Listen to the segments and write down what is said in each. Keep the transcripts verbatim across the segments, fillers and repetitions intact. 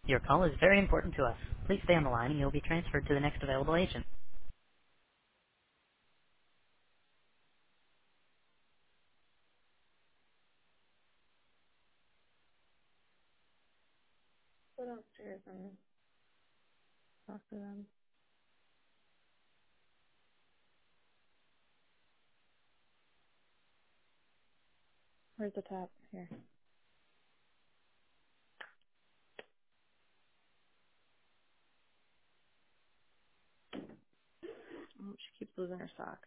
Your call is very important to us. Please stay on the line and you'll be transferred to the next available agent. Go downstairs and talk to them. Where's the tap? Here. Oh, she keeps losing her socks.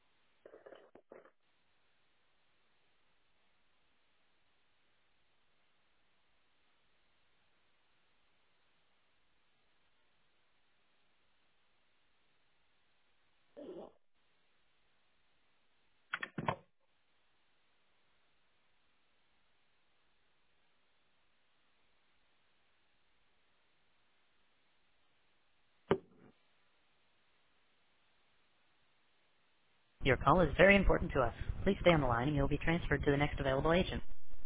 Your call is very important to us. Please stay on the line and you'll be transferred to the next available agent.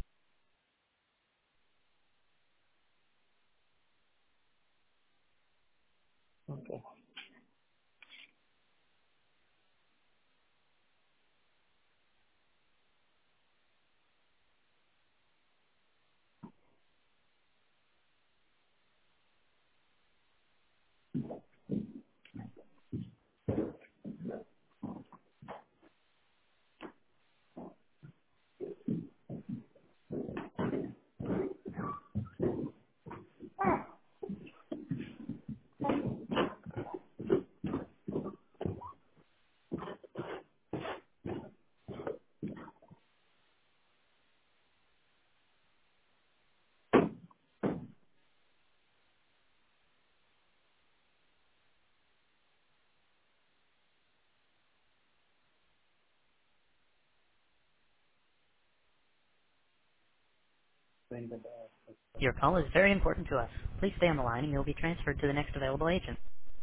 Okay. Your call is very important to us. Please stay on the line and you'll be transferred to the next available agent.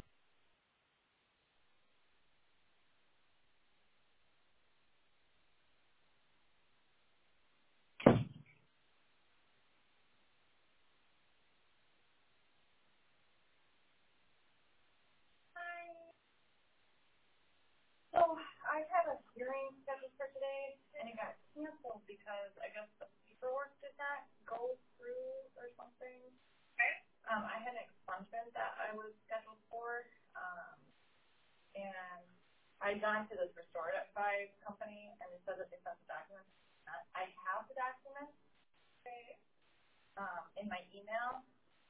So I had a hearing scheduled for today, and it got canceled because I guess the paperwork did not go through or something. Um, I had an expungement that I was scheduled for, um, and I gone to this Restore It by company, and it said that they sent the documents. I have the documents um, in my email.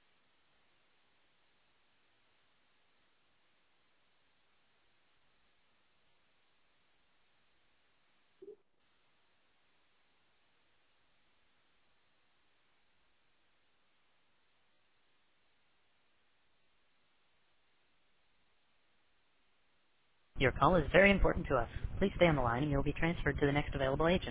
Your call is very important to us. Please stay on the line and you'll be transferred to the next available agent.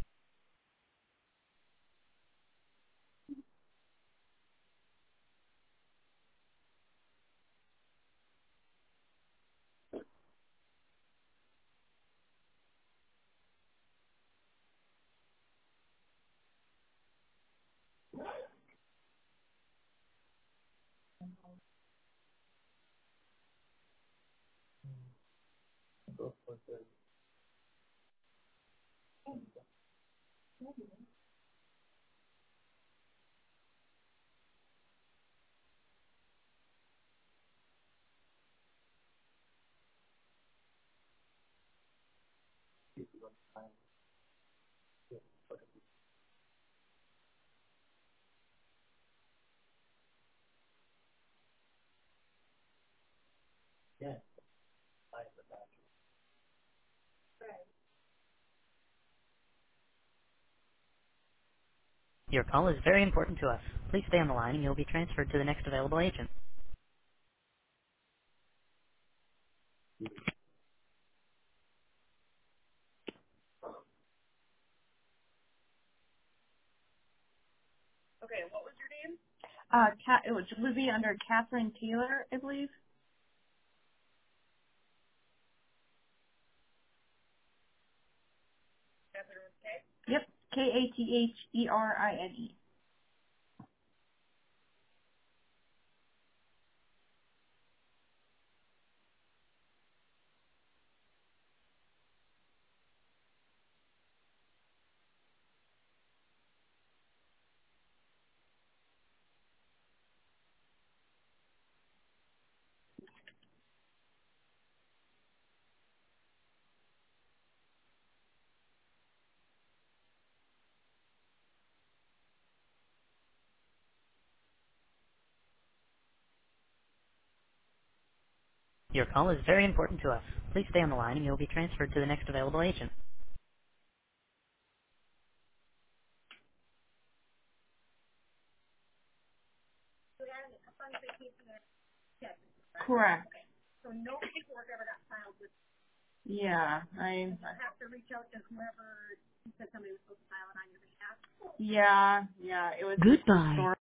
Your call is very important to us. Please stay on the line and you'll be transferred to the next available agent. Okay, what was your name? Uh, Cat, it was Lizzie under Catherine Taylor, I believe. Yep, K A T H E R I N E. Your call is very important to us. Please stay on the line and you'll be transferred to the next available agent. Correct. Yeah, I. Yeah, yeah, it was. Goodbye. Store